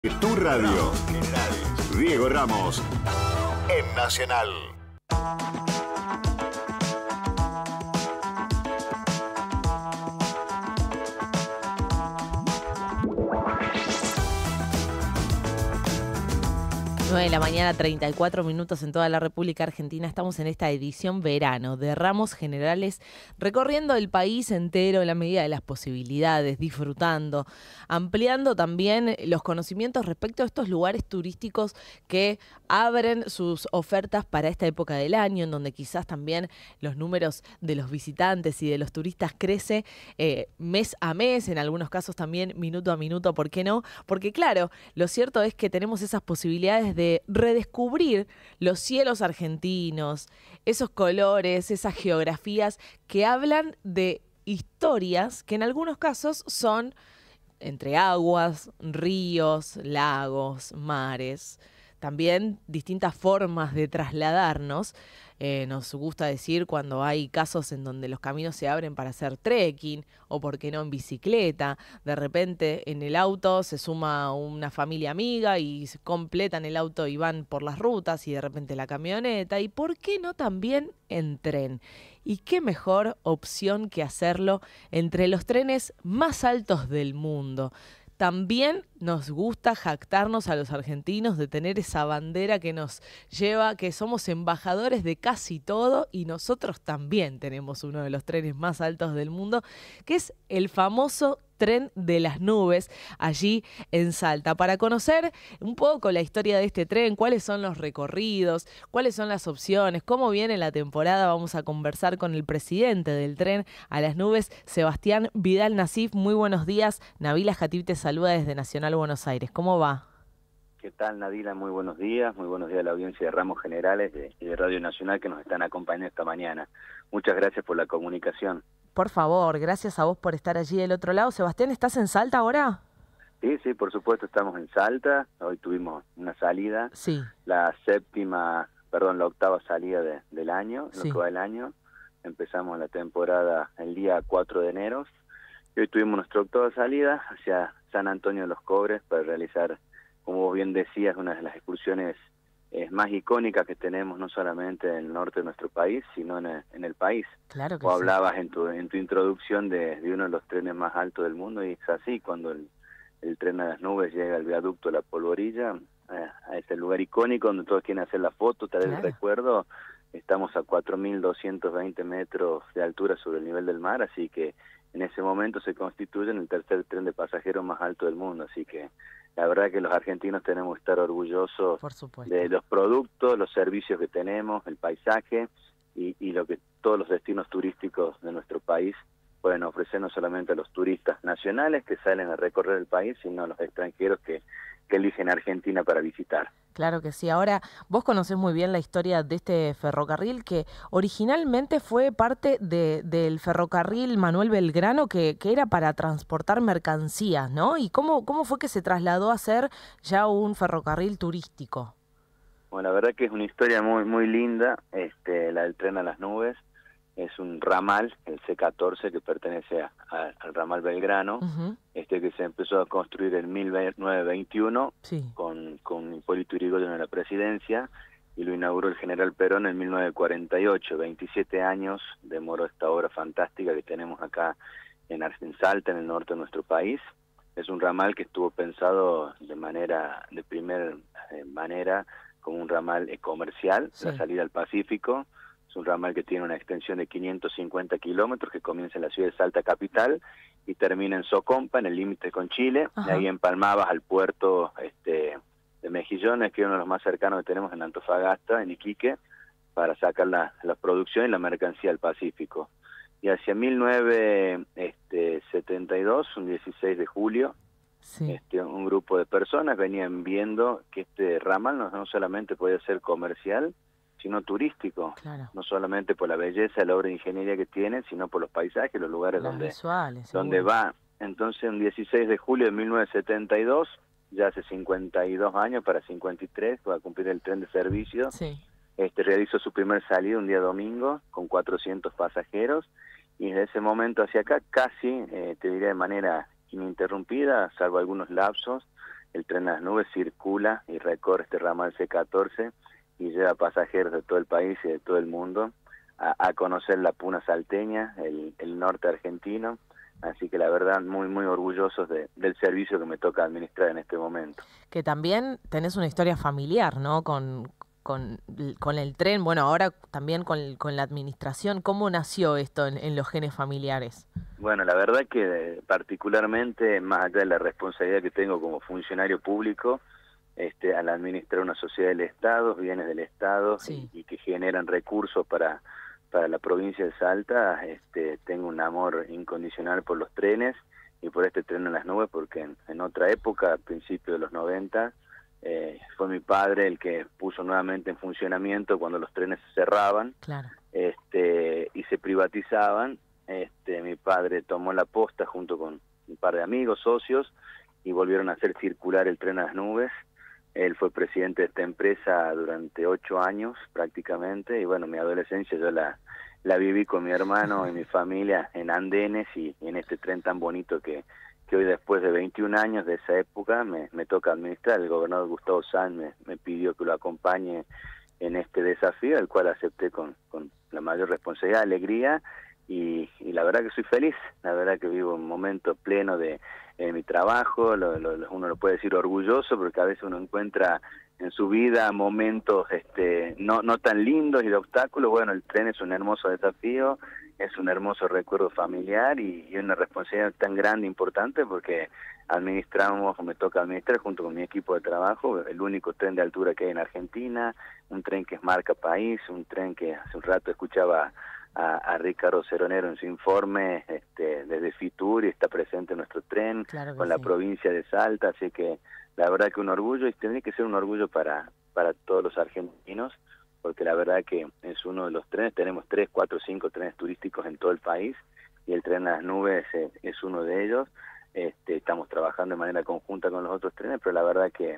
Tu radio. Diego Ramos en Nacional. De la mañana, 34 minutos en toda la República Argentina. Estamos en esta edición verano de Ramos Generales, recorriendo el país entero en la medida de las posibilidades, disfrutando, ampliando también los conocimientos respecto a estos lugares turísticos que abren sus ofertas para esta época del año, en donde quizás también los números de los visitantes y de los turistas crece mes a mes, en algunos casos también minuto a minuto, ¿por qué no? Porque claro, lo cierto es que tenemos esas posibilidades de redescubrir los cielos argentinos, esos colores, esas geografías que hablan de historias que en algunos casos son entre aguas, ríos, lagos, mares. También distintas formas de trasladarnos. Nos gusta decir cuando hay casos en donde los caminos se abren para hacer trekking o, por qué no, en bicicleta. De repente en el auto se suma una familia amiga y completan el auto y van por las rutas, y de repente la camioneta. Y por qué no también en tren. Y qué mejor opción que hacerlo entre los trenes más altos del mundo. También nos gusta jactarnos a los argentinos de tener esa bandera que nos lleva, que somos embajadores de casi todo, y nosotros también tenemos uno de los trenes más altos del mundo, que es el famoso Tren de las Nubes, allí en Salta. Para conocer un poco la historia de este tren, cuáles son los recorridos, cuáles son las opciones, cómo viene la temporada, vamos a conversar con el presidente del Tren a las Nubes, Sebastián Vidal Nassif. Muy buenos días. Nabila Jatib te saluda desde Nacional Buenos Aires. ¿Cómo va? ¿Qué tal, Nabila? Muy buenos días a la audiencia de Ramos Generales y de Radio Nacional que nos están acompañando esta mañana. Muchas gracias por la comunicación. Por favor, gracias a vos por estar allí del otro lado. Sebastián, ¿estás en Salta ahora? Sí, por supuesto, estamos en Salta. Hoy tuvimos una salida, sí. La octava salida del año, sí. Lo que va del año. Empezamos la temporada el día 4 de enero y hoy tuvimos nuestra octava salida hacia San Antonio de los Cobres para realizar, como vos bien decías, una de las excursiones más icónicas que tenemos, no solamente en el norte de nuestro país, sino en el país. Claro que Vos sí. hablabas en tu introducción de uno de los trenes más altos del mundo, y es así, cuando el tren a las nubes llega al viaducto de la Polvorilla, a ese lugar icónico donde todos quieren hacer la foto, tal vez el recuerdo. Estamos a 4.220 metros de altura sobre el nivel del mar, así que en ese momento se constituye en el tercer tren de pasajeros más alto del mundo, así que la verdad que los argentinos tenemos que estar orgullosos de los productos, los servicios que tenemos, el paisaje y lo que todos los destinos turísticos de nuestro país pueden ofrecer, no solamente a los turistas nacionales que salen a recorrer el país, sino a los extranjeros que eligen Argentina para visitar. Claro que sí. Ahora, vos conocés muy bien la historia de este ferrocarril que originalmente fue parte del ferrocarril Manuel Belgrano, que era para transportar mercancías, ¿no? ¿Y cómo fue que se trasladó a ser ya un ferrocarril turístico? Bueno, la verdad que es una historia muy linda, la del Tren a las Nubes. Es un ramal, el C14, que pertenece al ramal Belgrano, que se empezó a construir en 1921 sí. con Hipólito Yrigoyen en la presidencia, y lo inauguró el general Perón en 1948. 27 años demoró esta obra fantástica que tenemos acá en Salta, en el norte de nuestro país. Es un ramal que estuvo pensado de primera manera como un ramal comercial, sí. La salida al Pacífico. Es un ramal que tiene una extensión de 550 kilómetros, que comienza en la ciudad de Salta capital y termina en Socompa, en el límite con Chile. Y ahí empalmabas al puerto de Mejillones, que es uno de los más cercanos que tenemos en Antofagasta, en Iquique, para sacar la producción y la mercancía al Pacífico. Y hacia 1972, un 16 de julio, sí. Un grupo de personas venían viendo que este ramal no solamente podía ser comercial, sino turístico, claro. No solamente por la belleza, la obra de ingeniería que tiene, sino por los paisajes, los lugares donde va. Entonces, un 16 de julio de 1972, ya hace 52 años, para 53, va a cumplir el tren de servicio, sí. Realizó su primer salida un día domingo, con 400 pasajeros, y desde ese momento hacia acá, casi, te diría de manera ininterrumpida, salvo algunos lapsos, el tren a las nubes circula y recorre este ramal C14 y lleva pasajeros de todo el país y de todo el mundo a conocer la Puna salteña, el norte argentino. Así que la verdad, muy, muy orgullosos del servicio que me toca administrar en este momento. Que también tenés una historia familiar, ¿no? Con el tren, bueno, ahora también con la administración. ¿Cómo nació esto en los genes familiares? Bueno, la verdad que particularmente, más allá de la responsabilidad que tengo como funcionario público, al administrar una sociedad del Estado, bienes del Estado, sí, y que generan recursos para la provincia de Salta, tengo un amor incondicional por los trenes y por este tren en las nubes, porque en otra época, a principios de los 90, fue mi padre el que puso nuevamente en funcionamiento cuando los trenes se cerraban, claro, y se privatizaban. Mi padre tomó la posta junto con un par de amigos, socios, y volvieron a hacer circular el tren a las nubes. Él fue presidente de esta empresa durante 8 años prácticamente, y bueno, mi adolescencia yo la viví con mi hermano y mi familia en andenes y en este tren tan bonito que hoy, después de 21 años de esa época, me toca administrar. El gobernador Gustavo Sanz me pidió que lo acompañe en este desafío, el cual acepté con la mayor responsabilidad, alegría, y la verdad que soy feliz. La verdad que vivo un momento pleno de mi trabajo, uno lo puede decir orgulloso, porque a veces uno encuentra en su vida momentos no tan lindos y de obstáculos. Bueno, el tren es un hermoso desafío, es un hermoso recuerdo familiar y una responsabilidad tan grande, importante, porque me toca administrar junto con mi equipo de trabajo el único tren de altura que hay en Argentina, un tren que es marca país, un tren que hace un rato escuchaba a Ricardo Ceronero en su informe desde Fitur, y está presente nuestro tren, claro con sí, la provincia de Salta, así que la verdad que un orgullo, y tendría que ser un orgullo para todos los argentinos, porque la verdad que es uno de los trenes. Tenemos 3, 4, 5 trenes turísticos en todo el país, y el tren a las nubes es uno de ellos. Estamos trabajando de manera conjunta con los otros trenes, pero la verdad que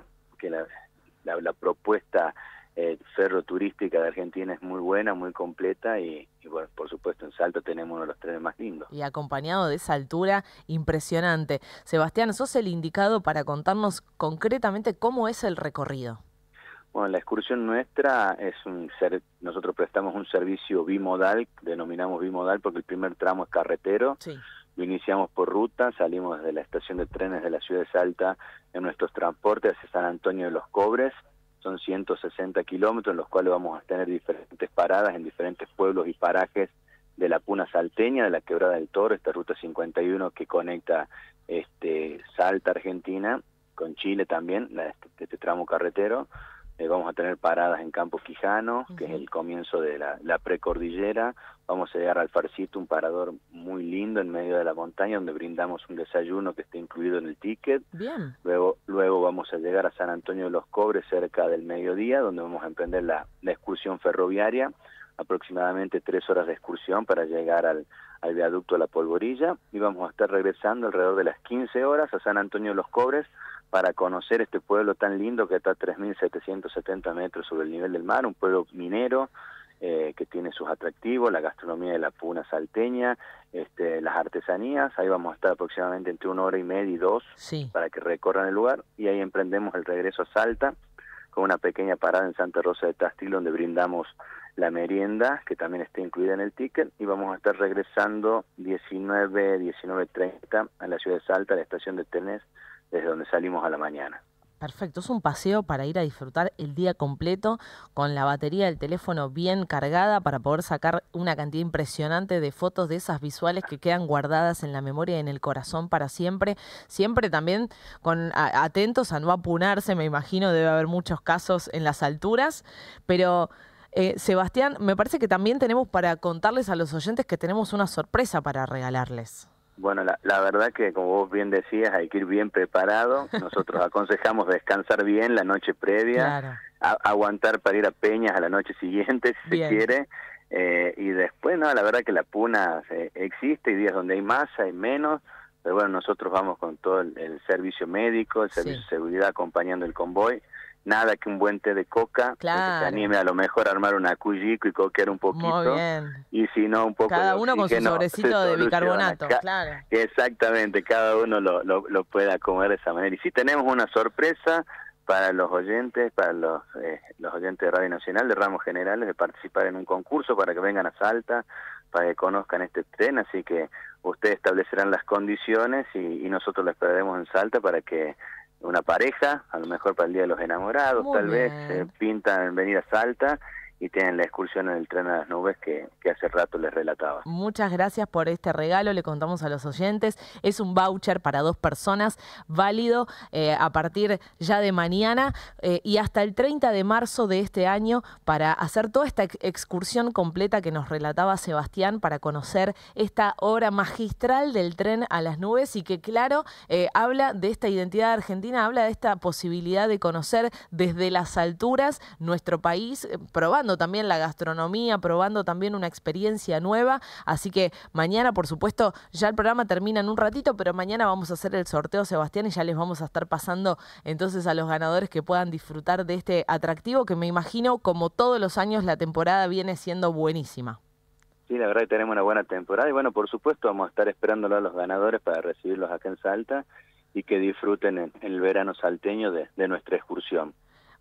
la propuesta ferroturística de Argentina es muy buena, muy completa, y bueno, por supuesto en Salta tenemos uno de los trenes más lindos. Y acompañado de esa altura impresionante. Sebastián, sos el indicado para contarnos concretamente cómo es el recorrido. Bueno, la excursión nuestra nosotros prestamos un servicio bimodal, denominamos bimodal porque el primer tramo es carretero. Sí. Lo iniciamos por ruta, salimos desde la estación de trenes de la ciudad de Salta en nuestros transportes hacia San Antonio de los Cobres. Son 160 kilómetros en los cuales vamos a tener diferentes paradas en diferentes pueblos y parajes de la Puna salteña, de la Quebrada del Toro, esta ruta 51 que conecta Salta, Argentina, con Chile también, este tramo carretero. Vamos a tener paradas en Campo Quijano, que es el comienzo de la precordillera. Vamos a llegar al Farcito, un parador muy lindo en medio de la montaña, donde brindamos un desayuno que está incluido en el ticket. Bien. Luego vamos a llegar a San Antonio de los Cobres cerca del mediodía, donde vamos a emprender la excursión ferroviaria, aproximadamente 3 horas de excursión para llegar al viaducto de la Polvorilla, y vamos a estar regresando alrededor de las 15 horas a San Antonio de los Cobres para conocer este pueblo tan lindo que está a 3.770 metros sobre el nivel del mar, un pueblo minero que tiene sus atractivos, la gastronomía de la Puna salteña, las artesanías. Ahí vamos a estar aproximadamente entre 1 hora y media y 2 sí, para que recorran el lugar, y ahí emprendemos el regreso a Salta con una pequeña parada en Santa Rosa de Tastil, donde brindamos la merienda, que también está incluida en el ticket, y vamos a estar regresando 19:30 a la ciudad de Salta, a la estación de trenes, desde donde salimos a la mañana. Perfecto, es un paseo para ir a disfrutar el día completo con la batería del teléfono bien cargada para poder sacar una cantidad impresionante de fotos, de esas visuales que quedan guardadas en la memoria y en el corazón para siempre. Siempre también atentos a no apunarse, me imagino, debe haber muchos casos en las alturas, pero Sebastián, me parece que también tenemos para contarles a los oyentes que tenemos una sorpresa para regalarles. Bueno, la verdad que, como vos bien decías, hay que ir bien preparado. Nosotros aconsejamos descansar bien la noche previa, claro, aguantar para ir a Peñas a la noche siguiente, si bien, se quiere, y después, no, la verdad que la Puna existe, hay días donde hay más, hay menos, pero bueno, nosotros vamos con todo el servicio médico, el servicio de seguridad acompañando el convoy, nada que un buen té de coca, claro, que se anime a lo mejor a armar una cuyico y coquear un poquito. Muy bien. Y si no, un poco cada uno con su sobrecito de bicarbonato, claro. Exactamente, cada uno lo pueda comer de esa manera. Y sí tenemos una sorpresa para los oyentes, para los oyentes de Radio Nacional, de Ramos Generales, de participar en un concurso para que vengan a Salta, para que conozcan este tren, así que ustedes establecerán las condiciones y nosotros lo esperaremos en Salta para que una pareja, a lo mejor para el Día de los Enamorados, Muy tal bien. vez pintan en venir a Salta y tienen la excursión en el tren a las nubes que hace rato les relataba. Muchas gracias por este regalo, le contamos a los oyentes. Es un voucher para 2 personas, válido a partir ya de mañana y hasta el 30 de marzo de este año para hacer toda esta excursión completa que nos relataba Sebastián para conocer esta obra magistral del tren a las nubes y que, claro, habla de esta identidad argentina, habla de esta posibilidad de conocer desde las alturas nuestro país, probando también la gastronomía, probando también una experiencia nueva, así que mañana, por supuesto, ya el programa termina en un ratito, pero mañana vamos a hacer el sorteo, Sebastián, y ya les vamos a estar pasando entonces a los ganadores que puedan disfrutar de este atractivo que me imagino, como todos los años, la temporada viene siendo buenísima. Sí, la verdad que tenemos una buena temporada y bueno, por supuesto vamos a estar esperándolo a los ganadores para recibirlos acá en Salta y que disfruten en el verano salteño de nuestra excursión.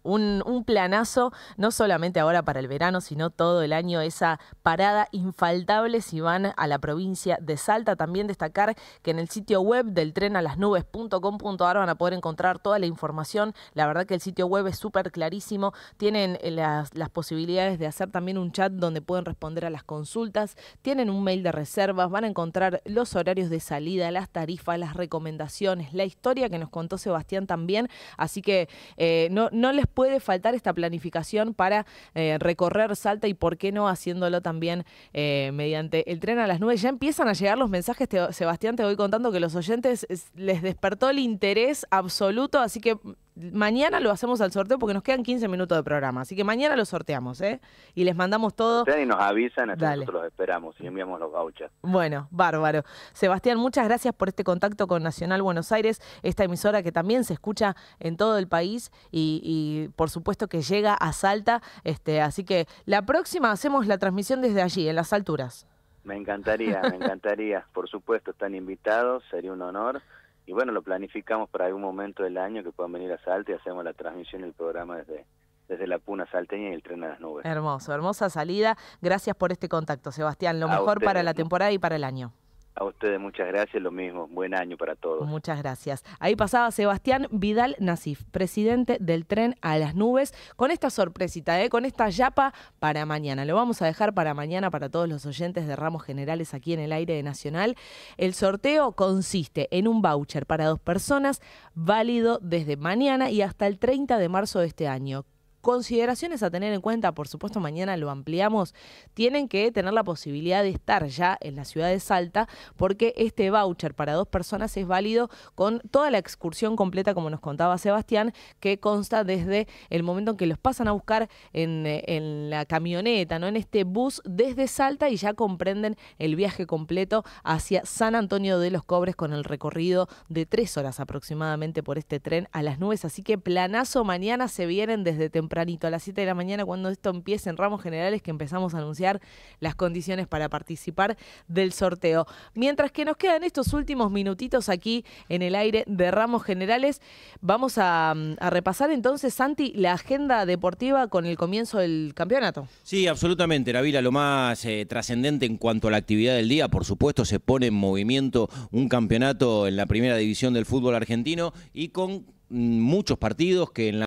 Un planazo, no solamente ahora para el verano, sino todo el año, esa parada infaltable si van a la provincia de Salta. También destacar que en el sitio web del trenalasnubes.com.ar van a poder encontrar toda la información. La verdad que el sitio web es súper clarísimo. Tienen las posibilidades de hacer también un chat donde pueden responder a las consultas. Tienen un mail de reservas, van a encontrar los horarios de salida, las tarifas, las recomendaciones, la historia que nos contó Sebastián también. Así que no les puede faltar esta planificación para recorrer Salta y por qué no haciéndolo también mediante el tren a las nubes. Ya empiezan a llegar los mensajes, Sebastián, te voy contando que los oyentes les despertó el interés absoluto, así que mañana lo hacemos al sorteo porque nos quedan 15 minutos de programa, así que mañana lo sorteamos, y les mandamos todo. Y nos avisan, nosotros los esperamos y enviamos los vouchers. Bueno, bárbaro. Sebastián, muchas gracias por este contacto con Nacional Buenos Aires, esta emisora que también se escucha en todo el país y por supuesto que llega a Salta, así que la próxima hacemos la transmisión desde allí, en las alturas. Me encantaría, por supuesto, están invitados, sería un honor. Y bueno, lo planificamos para algún momento del año que puedan venir a Salta y hacemos la transmisión del programa desde la Puna salteña y el tren a las nubes. Hermoso, hermosa salida. Gracias por este contacto, Sebastián. Lo mejor para la temporada y para el año. A ustedes muchas gracias, lo mismo. Buen año para todos. Muchas gracias. Ahí pasaba Sebastián Vidal Nasif, presidente del tren a las nubes, con esta sorpresita, con esta yapa para mañana. Lo vamos a dejar para mañana para todos los oyentes de Ramos Generales aquí en el aire de Nacional. El sorteo consiste en un voucher para 2 personas, válido desde mañana y hasta el 30 de marzo de este año. Consideraciones a tener en cuenta, por supuesto mañana lo ampliamos, tienen que tener la posibilidad de estar ya en la ciudad de Salta porque este voucher para 2 personas es válido con toda la excursión completa, como nos contaba Sebastián, que consta desde el momento en que los pasan a buscar en la camioneta, ¿no? En este bus desde Salta y ya comprenden el viaje completo hacia San Antonio de los Cobres con el recorrido de 3 horas aproximadamente por este tren a las nubes, así que planazo, mañana se vienen desde tempranito a las 7 de la mañana cuando esto empiece en Ramos Generales que empezamos a anunciar las condiciones para participar del sorteo. Mientras que nos quedan estos últimos minutitos aquí en el aire de Ramos Generales, vamos a repasar entonces, Santi, la agenda deportiva con el comienzo del campeonato. Sí, absolutamente, Navila, lo más trascendente en cuanto a la actividad del día, por supuesto se pone en movimiento un campeonato en la primera división del fútbol argentino y con muchos partidos que en la